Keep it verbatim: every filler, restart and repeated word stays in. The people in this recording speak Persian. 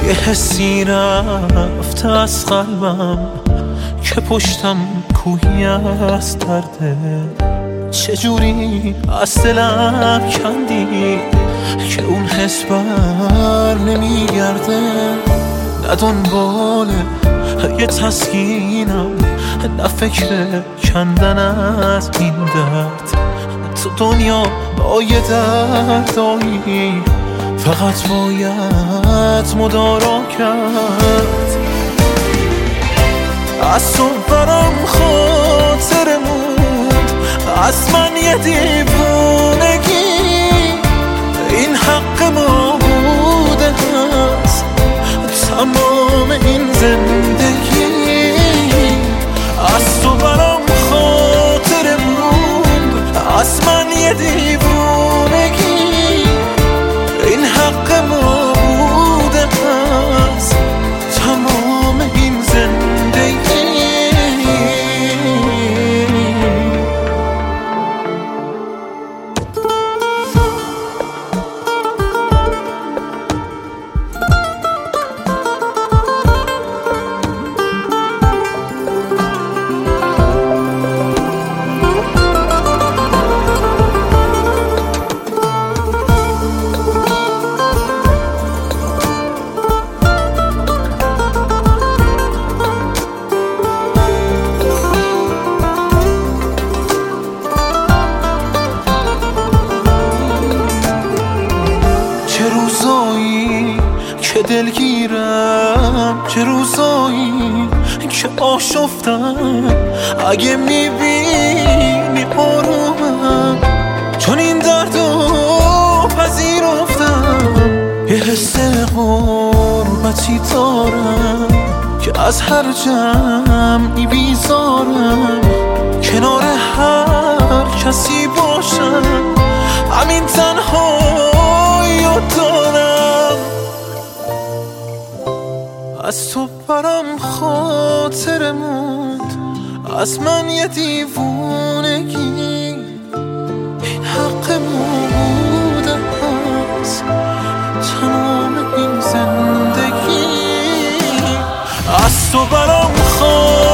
یه حسی رفت از قلبم که پشتم کوهی از درده. چجوری از دلم کندی که اون حس بر نمیگرده. نه دنبال یه تسکینم، نه فکر کندن از این درد. تو دنیا با یه دردایی فقط باید مدارا کرد. از تو برام خاطر موند، از من یه دیوونگی. این حق ما بوده هست تمام این زندگی. از تو برام خاطر موند، از من یه دیوونگی. این حق ما بوده هست تمام این زندگی. چه روزایی که دلگیرم، چه روزایی که آشفتم. اگه میبینی آرومم، چون این دردو پذیرفتم. یه حس غربتی دارم که از هر جمعی بیزارم. کنار هر کسی باشم، همین تنها دارم. از تو برام خاطر موند، از من یه دیوونگی. این حق ما بوده هست تمام این زندگی. از تو برام خاطر